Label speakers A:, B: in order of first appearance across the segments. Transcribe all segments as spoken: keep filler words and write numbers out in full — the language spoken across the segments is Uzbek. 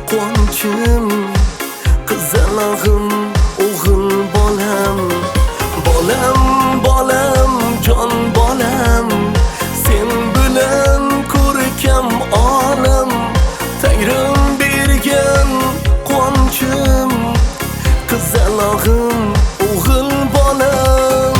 A: quvonchim, qizalog'im, o'g'il bolam. Bolam, bolam, jon bolam, sen bilan ko'rkam olam. Tangrim bergan quvonchim, qizalog'im, o'g'il bolam.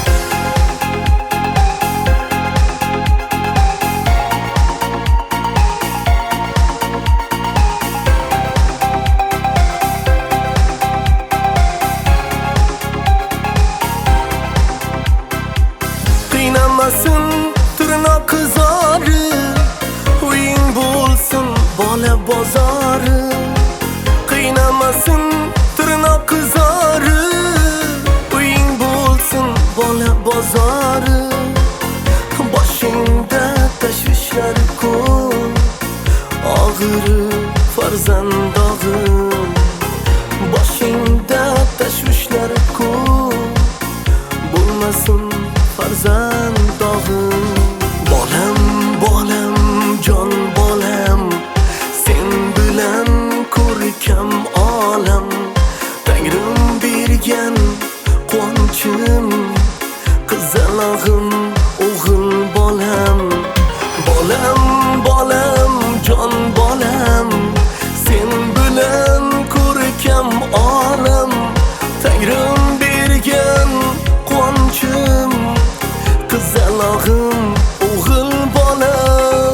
A: Qiynamasin tirnoq qizori, uying bo'lsin bola bozori. Qiynamasin tirnoq qizori, uying bo'lsin bola bozori. Boshingda tashvishlar ko'p, og'iri farzandog'im. Boshingda tashvishlar ko'p, bo'lmasin farzandog'im. Bolam, bolam, jon bolam, sen bilan ko'rkam olam. Tangrim bergan quvonchim, qizalog'im, o'g'il bolam. Bolam, bolam, jon bolam, sen bilan ko'rkam olam. Tangrim bergan quvonchim, qizalog'im, o'g'il bolam.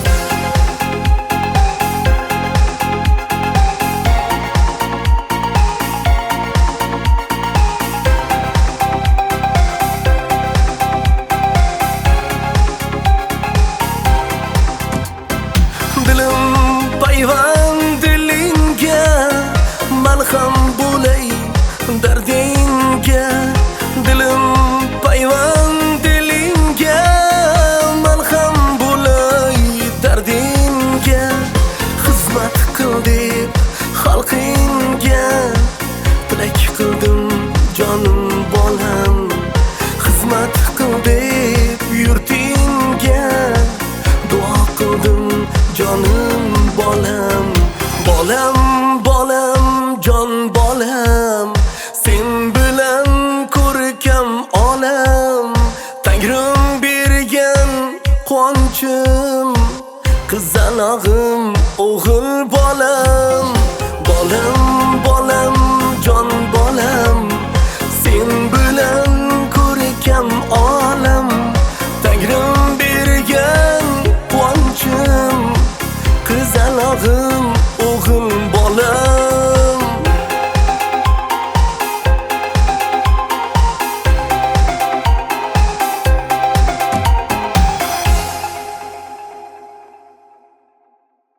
A: Dilim payvand dilingga, malham bo'lay dardingga. Dilim payvand dilingga, malham bo'lay dardingga. Xizmat qil deb xalqingga, tilak qildim jonim bolam. Xizmat qil deb yurtingga, duo qildim jonim bolam. Bolam, bolam, jon bolam, sen bilan ko'rkam olam. Tangrim bergan quvonchim, qizalog'im, o'g'il bolam. Bolam, bolam, jon bolam, sen bilan